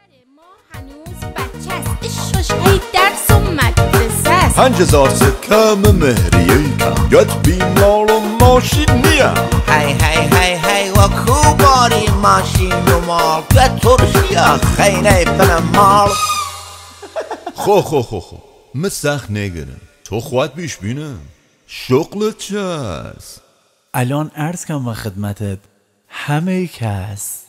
$5000 کم مهریه کم یاد بیمال و ماشین نیم هی و کوباری ماشین و مال که ترشیا خیلی بنمال خو مسخ نگرم تو خواهد بیش بینم شغلت چه است؟ الان عرض کنم و خدمتت همه کس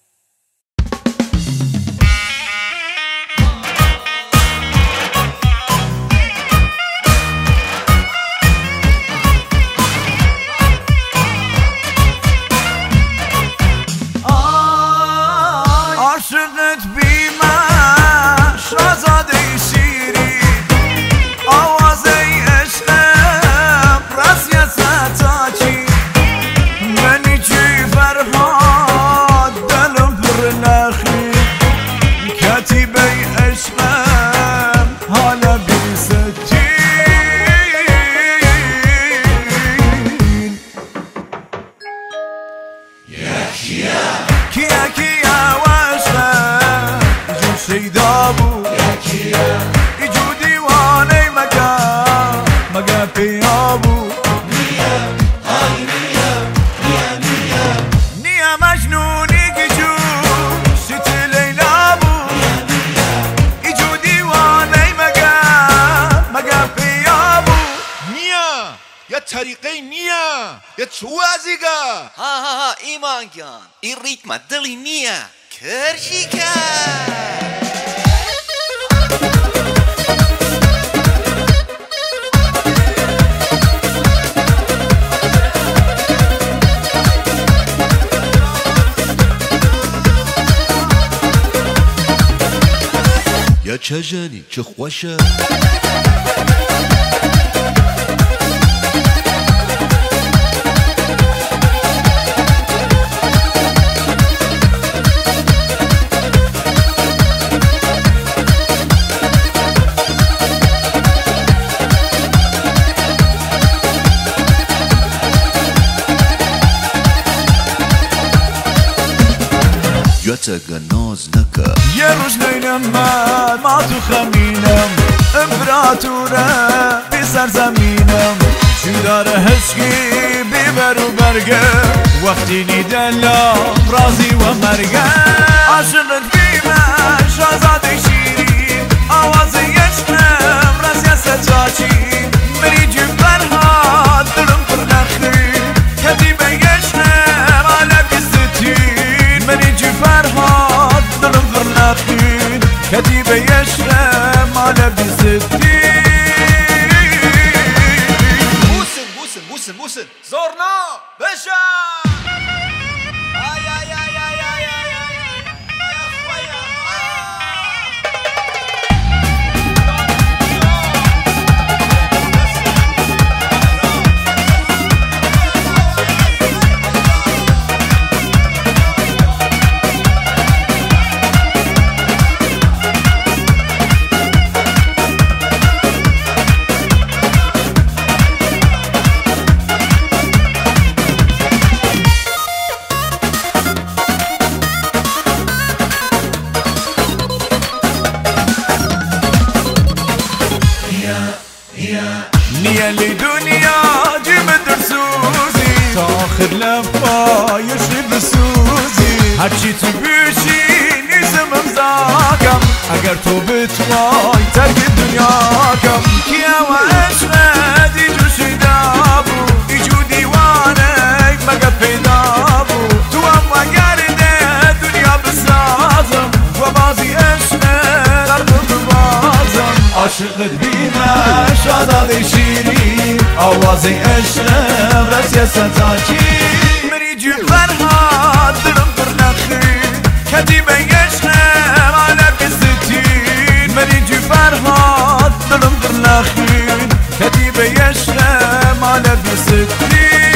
عاشقت بی من شازاده شیری آوازه عشقم رسیه ستاچی منی چی فرهاد دلم پر نخی کتیبه عشقم حالا بی ستین کیا واشقم جو شیدا بو ایجو دیوانه مگا پیا بو نیا مجنونی که جو شت لیلا بو ایجو دیوانه مگا پیا بو نیا یا طریقه نیا یا چو ازیگا ها ایمان جان این ریتم دلی نیا کرشی کرد یا چه جانی چه خوشه یا تگه ناز نکه یه روز نینم من ما تو خمینم امپراتوره بی سرزمینم چی داره هسکی بیبر و برگه وقتی نیدلم رازی و مرگه عاشقت بی من شازاده شیری آوازه عشقم رسیه ستاچی منی جو فرهاد دلم پر نخی کتیبه عشقم حالا بی ستین منی جو فرهاد دلم پر نخی کتیبه عشقم حالا بی ستین بوسن زورنا بشم نیا لی دنیا جیم درسوزی تا آخر لبایش بسوزی هرچی تو بیشی نیزم امزاکم اگر تو بتوای ترک دنیا کم کیا و عشقت ایجو شیدا بو ایجو دیوانه مگه پیدا بو تو هم و گرده دنیا بسازم و بازی عشقت در بازم عاشقت بیمه شازاده شیری آوازه عشقم رسیه ستاچی منی جو فرهاد دلم پر نخی کتیبه عشقم حالا بی ستین منی جو فرهاد دلم پر نخی کتیبه عشقم حالا بی ستین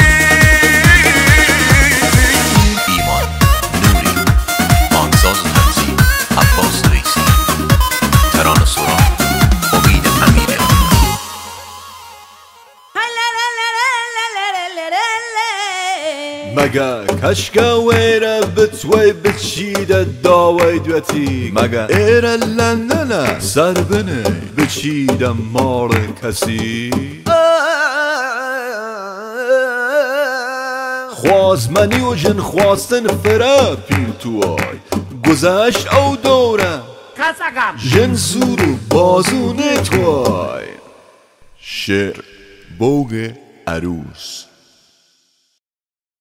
ایمان نوری آنساز تنظیم عباس ریسی ترانه سران امید امیره مگه کشکا ویره بتوی بچیده داوی دویتی مگه ایره لندنه سر بنه بچیده مار کسی خوازمنی و جن خواستن فرا پیر توای گذشت او دوره جن زور و بازونه توای شعر بوگ عروس